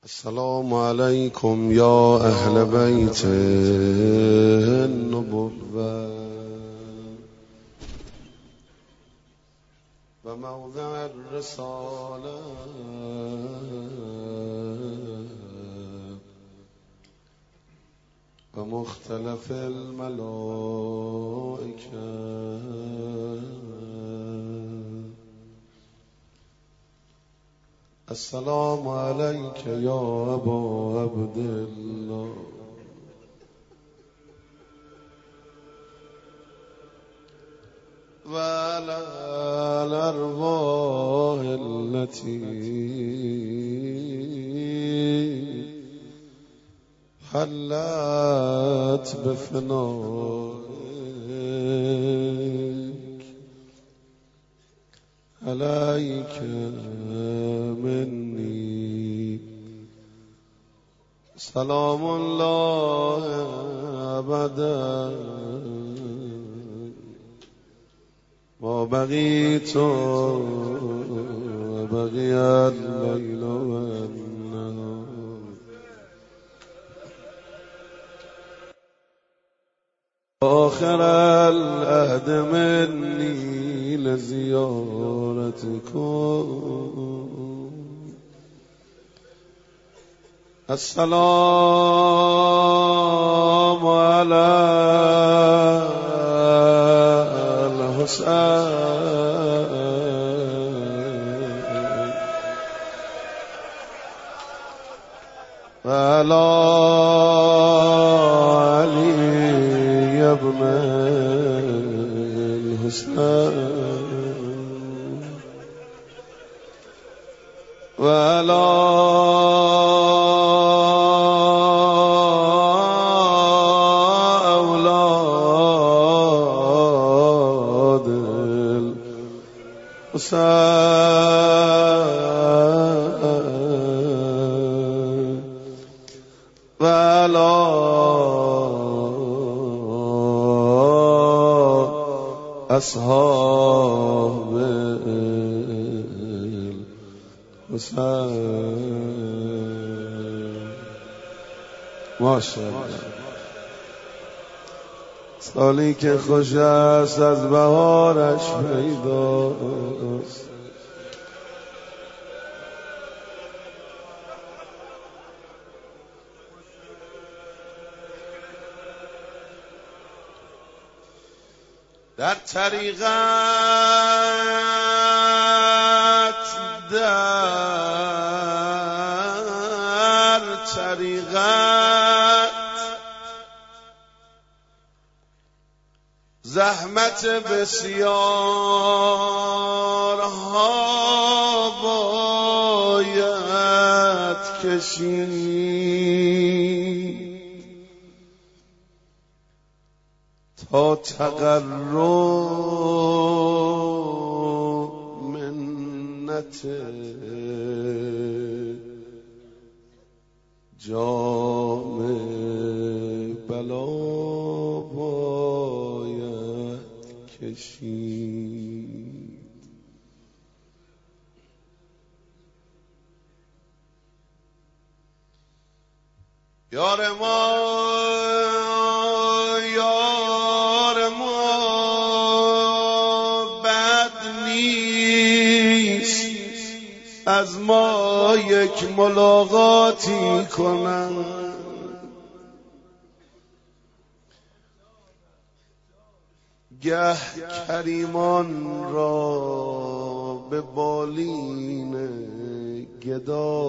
السلام علیکم یا اهل بیت النبوة و موضع الرسالة و مختلف الملائكة. السلام عليك يا أبا عبد الله وعلى الأرواح التي حلت بفنائك عليك مني سلام الله أبدا ما بقيت وبقي الليل والنهار آخر العهد مني لزيارتكم. السلام على الحسين وعلى علي ابن الحسين وعلى أولاد الحسين وعلى أصحاب الحسين. ماشاءالله. سالی که خوش است از بهارش پیداست، در طریقت در طریقت زحمت بسیارها باید کشید تا تقرب منت جام بلا باید کشید. یار ما از ما یک ملاقاتی کنم، گه کریمان را به بالین گدا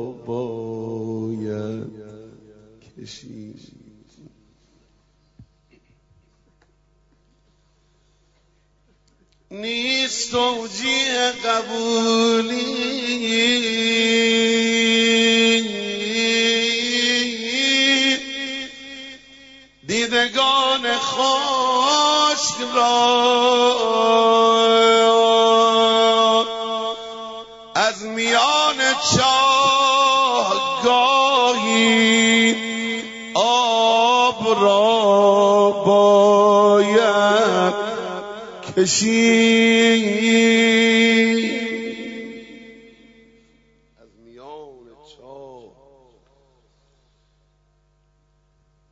باید کشید. نیست توجیه قبولی دیدگان خشک را از میان چاه گاهی آب را باید کشید. از میان چاه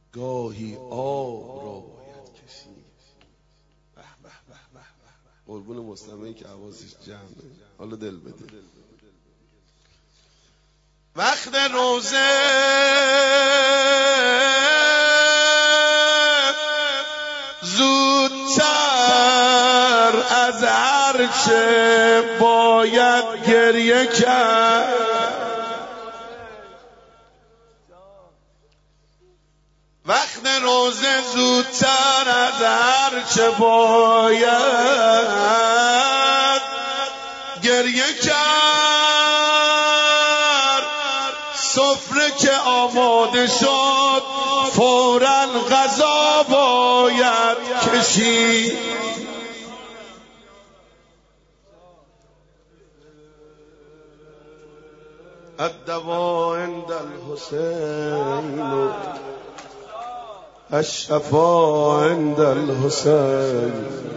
گاهی آب را باید کشید. به به به به به، قربون مسلمانی که حواسش جمعه. حالا دل بده. وقت روزه زودتر از هرچه باید گریه کرد. وقت روزه زودتر از هرچه باید گریه کرد. سفره که آماده شد فوراً غذا باید کشید. الدوا عند الحسین الشفا عند الحسین.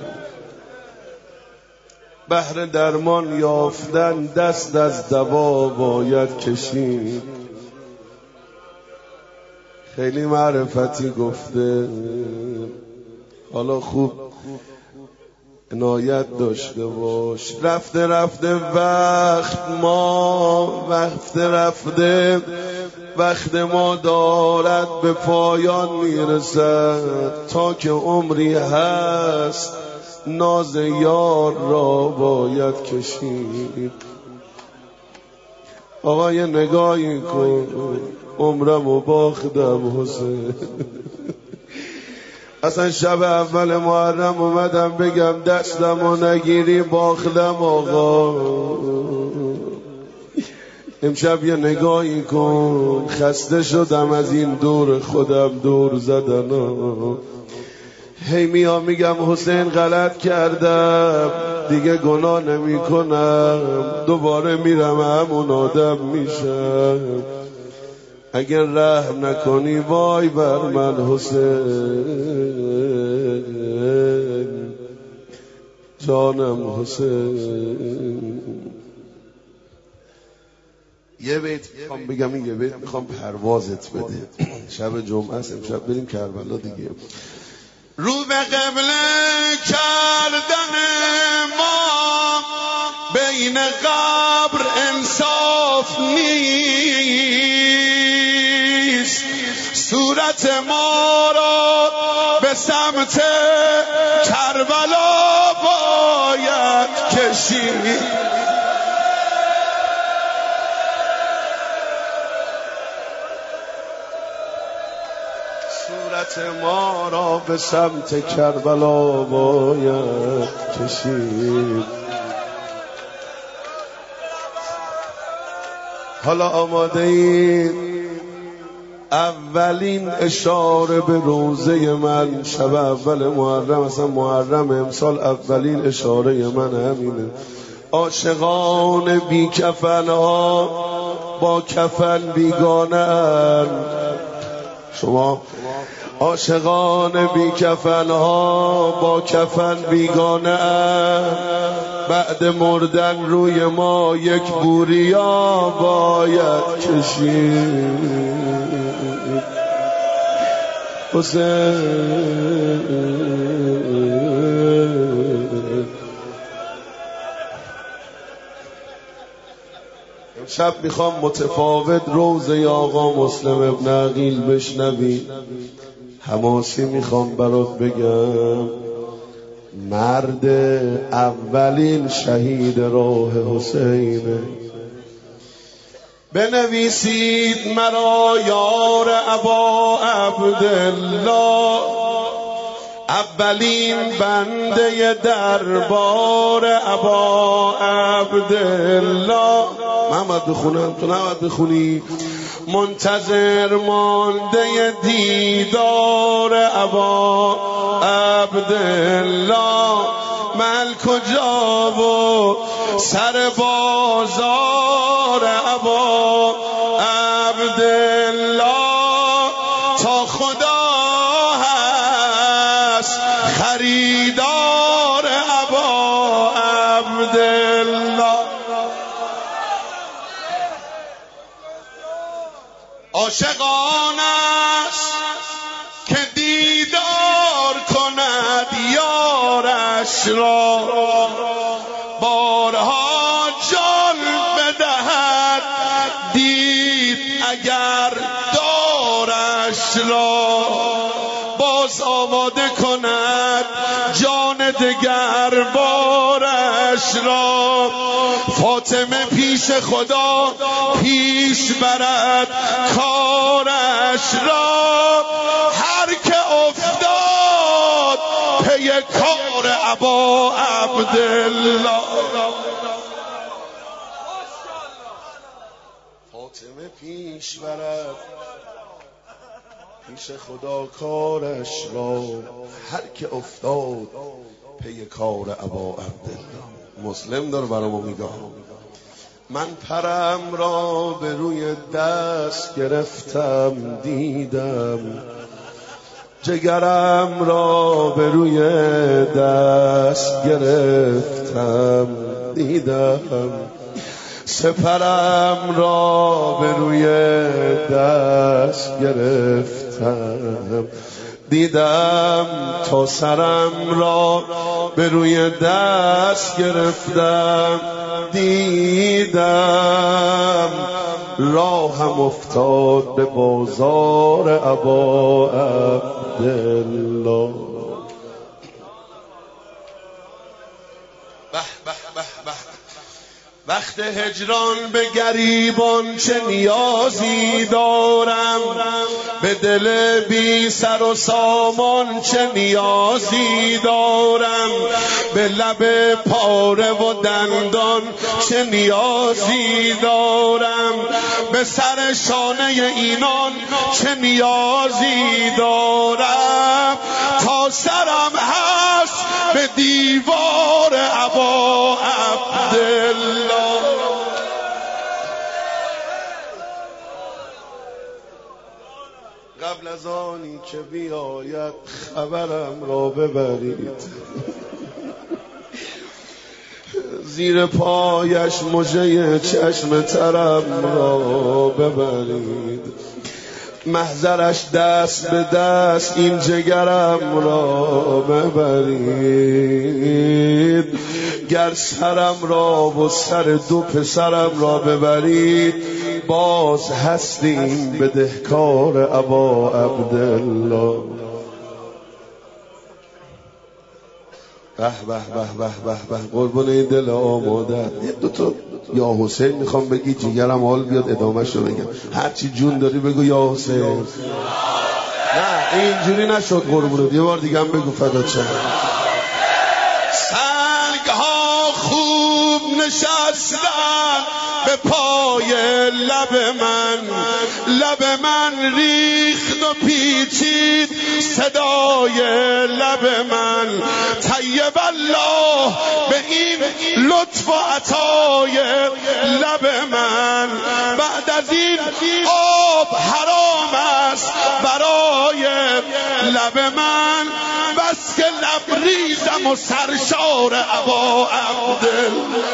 بهر درمان یافتن دست از دوا باید کشید. خیلی معرفتی گفته، حالا خوب عنایت داشته باش. رفته رفته وقت ما، وقت ما دارد به پایان میرسد. تا که عمری هست ناز یار را باید کشید. آقا یه نگاهی کن، عمرمو باختم حسین. اصلا شب اول محرم اومدم بگم دستمو نگیری باختم آقا. امشب یه نگاهی کن، خسته شدم از این دور خودم دور زدن. هی میام میگم حسین غلط کردم، دیگه گناه نمی کنم، دوباره میرم همون آدم میشم. اگر رحم نکنی وای بر من حسین، جانم حسین. یه بیت میخوام بگم، این یه بیت میخوام پروازت بده. شب جمعه است، امشب بریم کربلا دیگه. رو به قبله کردن ما بین قبر انصاف نیست. صورت ما را به سمت کربلا باید کشید. صورت ما را به سمت کربلا باید کشید. حالا آماده اید؟ اولین اشاره به روزه من شب اول محرم، اصلا محرم امسال اولین اشاره من همینه. عاشقان بی کفن ها با کفن بیگانه. شما عاشقان بی کفن ها با کفن بیگانه، بعد مردن روی ما یک بوریا باید کشید. حسین شب میخوام متفاوت روزه آقا مسلم ابن عقیل بشنوی. حماسی میخوام برات بگم، مرد اولین شهید راه حسینه. بنویسید مرا یار ابا عبدالله، اولین بنده دربار ابا عبدالله. محمد بخونم، تو نباید بخونی. منتظر مانده دیدار ابا عبدالله، مل کجا و سر بازار ابا عبدالله. تا خدا هست خریدار ابا عبدالله. عاشقان است را بارها جان بدهد، دید اگر دارش را باز آماده کند جان دگر بارش را. فاطمه پیش خدا پیش برد کارش را، هر که افتاد پی کار ابا عبدالله. فاطمه پیش برد پیش خدا کارش را، هر که افتاد پی کار ابا عبدالله. مسلم داره برامو میگه من پرم را به روی دست گرفتم دیدم، جگرم را به روی دست گرفتم دیدم، سپرم را به روی دست گرفتم دیدم، تا سرم را به روی دست گرفتم دیدم، راهم افتاد به بازار ابا عبدالله. وقت هجران به گریبان چه نیازی دارم، به دل بی سر و سامان چه نیازی دارم، به لب پاره و دندان چه نیازی دارم، به سر شانه اینان چه نیازی دارم، تا سرم هست به دیوار ابا عبدالله. قبل از آنی که بیاید خبرم را ببرید، زیر پایش مژه چشم ترم را ببرید، محضرش دست به دست این جگرم را ببرید، گر سرم را و سر دو پسرم را ببرید، باز هستیم بدهکار ابا عبدالله. به به به به به به قربون این دل آماده. دو تا یا حسین میخوام بگی جیگرم حال بیاد ادامهش رو بگم. هرچی جون داری بگو یا حسین. نه اینجوری نشد قربونت، یه بار دیگه هم بگو فدات شم. سنگ ها خوب نشستن به پای لب من ریخت و پیچید صدای لب من، طیب الله به این لطف و عطای لب من، بعد از این آب حرام است برای لب من، بس که لبریزم و سرشار ابا عبدالله.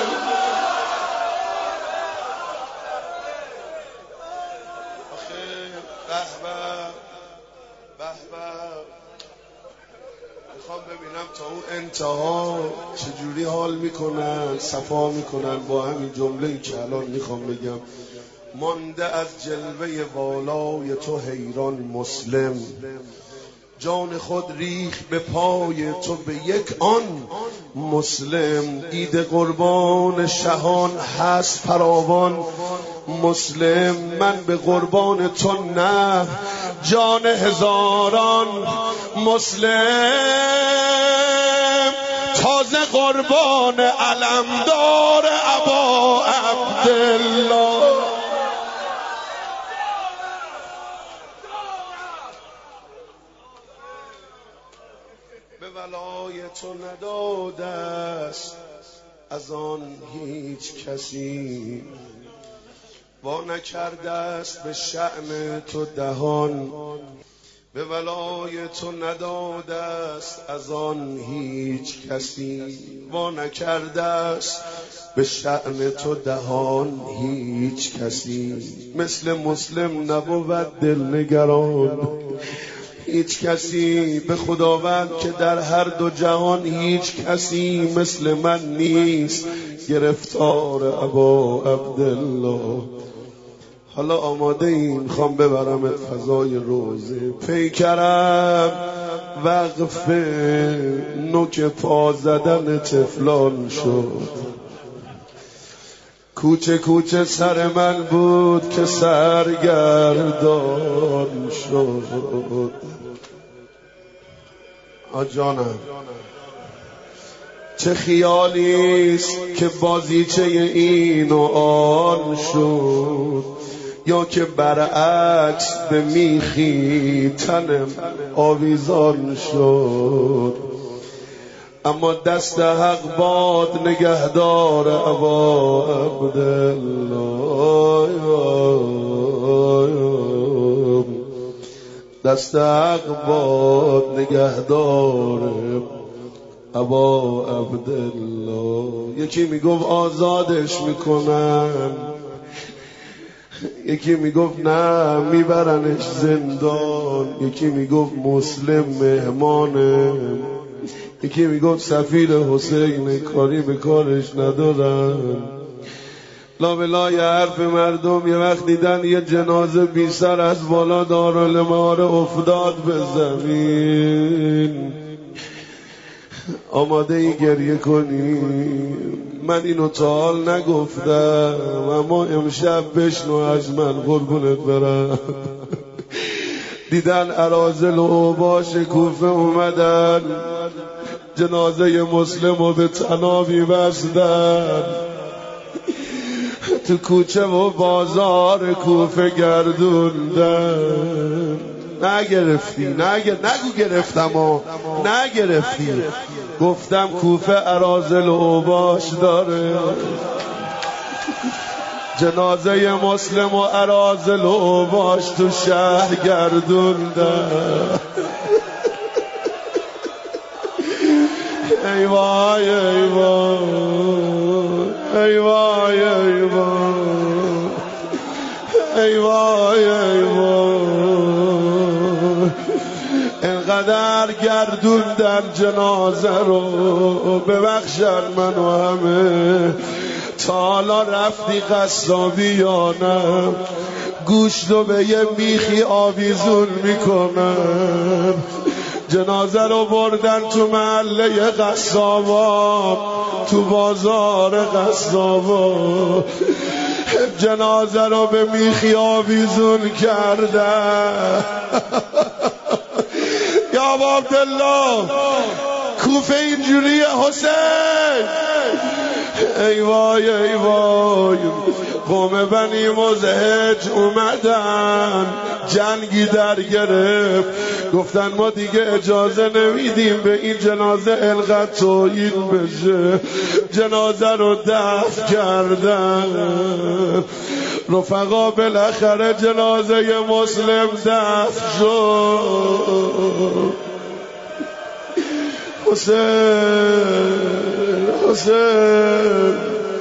میخوام ببینم تا اون انتها چجوری حال میکنن، صفا میکنن با همین جمله‌ای که الان میخوام بگم. مانده از جلوه بالای تو حیران مسلم، جان خود ریخ به پای تو به یک آن مسلم، عید قربان شهان هست فراوان مسلم، من به قربان تو نه جان هزاران مسلم، تازه قربان علمدار ابا عبدالله. به ولای تو نداده است از آن هیچ کسی، وا نکرده است به شأن تو دهان، به ولای تو نداده است از آن هیچ کسی، وا نکرده است به شأن تو دهان هیچ کسی، مثل مسلم نبود دلنگران، هیچ کسی به خداوند که در هر دو جهان هیچ کسی مثل من نیست گرفتار ابا عبدالله. حالا آماده این خوام ببرم فضای روزه. پیکرم وقف نوک پا زدن طفلان شد، کوچه کوچه سر من بود که سرگردان شد. آجانم چه خیالیست که بازیچه این و آن شد، یا که برعکس به میخی تنم آویزان شد. اما دست حق باد نگهدار ابا عبدالله، دست حق باد نگهدار ابا عبدالله. یکی میگفت آزادش میکنن، یکی میگفت نه میبرنش زندان، یکی میگفت مسلم مهمانه، یکی میگفت سفیر حسین کاری به کارش ندارن. لابلای حرف مردم یه وقت دیدن یه جنازه بی سر از بالا دارالمعارف افتاد به زمین. آماده ای گریه کنی؟ من اینو تا حال نگفتم، اما امشب بشنو از من قربونت برم. دیدن اراذل و اوباش کوفه اومدن جنازه مسلم رو به تنابی بستن، تو کوچه و بازار کوفه گردوندن. نگرفتی؟ نگو گرفتم و نگرفتی. گفتم کوفه اراذل و اوباش داره، جنازه مسلم و اراذل و اوباش تو شهر گردوندن. ای وای ای وای ای وای ای وای ای وای ای وای، انقدر گردوندن جنازه رو، ببخشن منو همه. تا حالا رفتی قصابی یا نه؟ گوشت رو به یه میخی آویزون میکنن. جنازه رو بردن تو محله قصابان، تو بازار قصابان، جنازه رو به میخی آویزون کردن. یا عبدالله کوفه اینجوریه حسین. ای وای ای وای، قوم بنی مزهج اومدن، جنگی در گرفت، گفتن ما دیگه اجازه نمیدیم به این جنازه القت تویین بشه. جنازه رو دفن کردن. رفقا بالاخره جنازه مسلم دفن شد. حسین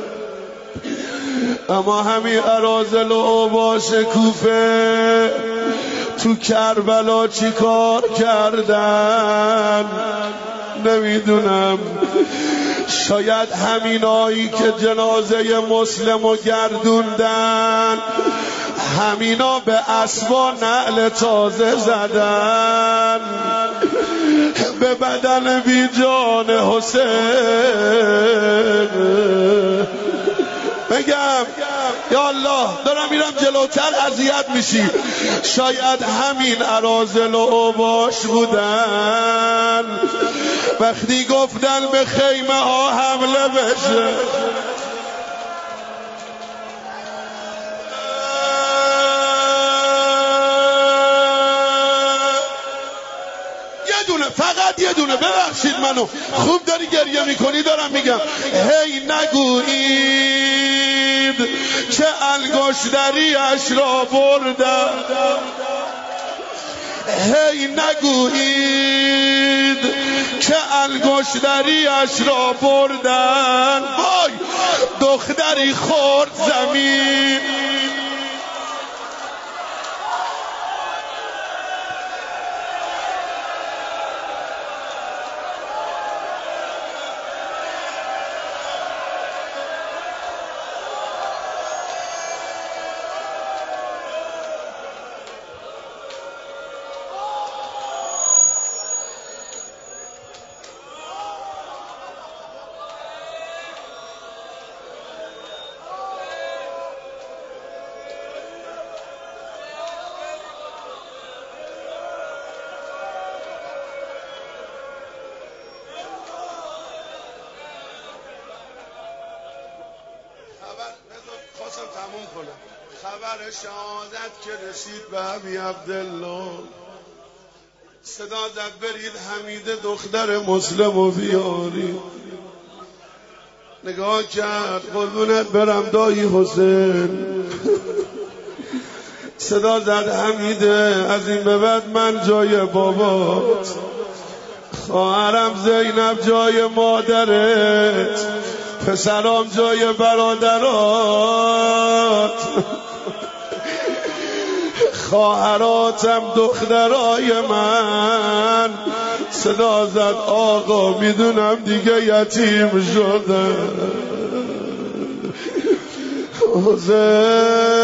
اما همین اراذل و اوباش کوفه تو کربلا چی کار کردن نمیدونم. شاید همینایی که جنازه مسلم رو گردوندن همینا به اسبا نعل تازه زدن به بدن بی جان حسین. بگم یا الله دارم میرم جلوتر اذیت میشی. شاید همین اراذل و اوباش بودن وقتی گفتن به خیمه ها حمله بشه. فقط یه دونه، ببخشید منو خوب داری گریه میکنی دارم میگم. هی نگویید که انگشتری‌اش را بردن، هی نگویید که انگشتری‌اش را بردن. وای دختری خورد زمین، سر شهادت که رسید به ابی عبدالله صدا زد برید حمیده دختر مسلم و بیاری. نگاه کرد قربونت برم دایی حسین. صدا زد حمیده از این به بعد من جای بابات، خواهرم زینب جای مادرت، پسرام جای برادرات، خواهراتم دخترای من. صدا زد آقا میدونم دیگه یتیم شدم. حسین